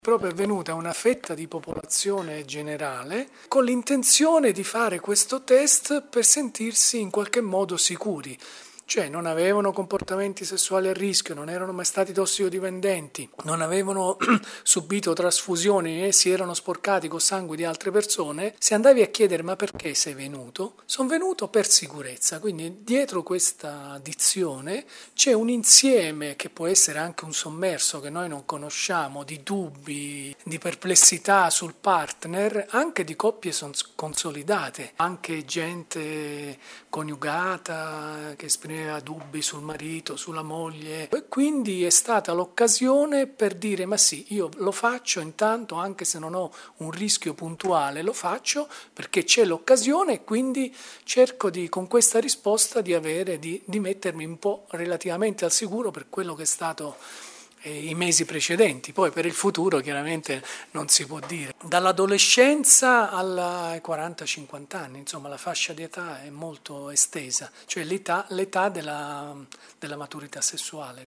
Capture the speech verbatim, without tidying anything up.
Proprio è venuta una fetta di popolazione generale con l'intenzione di fare questo test per sentirsi in qualche modo sicuri. Cioè non avevano comportamenti sessuali a rischio, non erano mai stati tossicodipendenti, non avevano subito trasfusioni e si erano sporcati con sangue di altre persone. Se andavi a chiedere ma perché sei venuto? Sono venuto per sicurezza. Quindi dietro questa dizione c'è un insieme che può essere anche un sommerso che noi non conosciamo, di dubbi, di perplessità sul partner, anche di coppie consolidate, anche gente coniugata che esprimeva dubbi sul marito, sulla moglie, e quindi è stata l'occasione per dire ma sì, io lo faccio intanto, anche se non ho un rischio puntuale, lo faccio perché c'è l'occasione e quindi cerco di, con questa risposta di avere, di, di mettermi un po' relativamente al sicuro per quello che è stato i mesi precedenti. Poi per il futuro chiaramente non si può dire. Dall'adolescenza ai quaranta cinquanta anni, insomma la fascia di età è molto estesa, cioè l'età, l'età della, della maturità sessuale.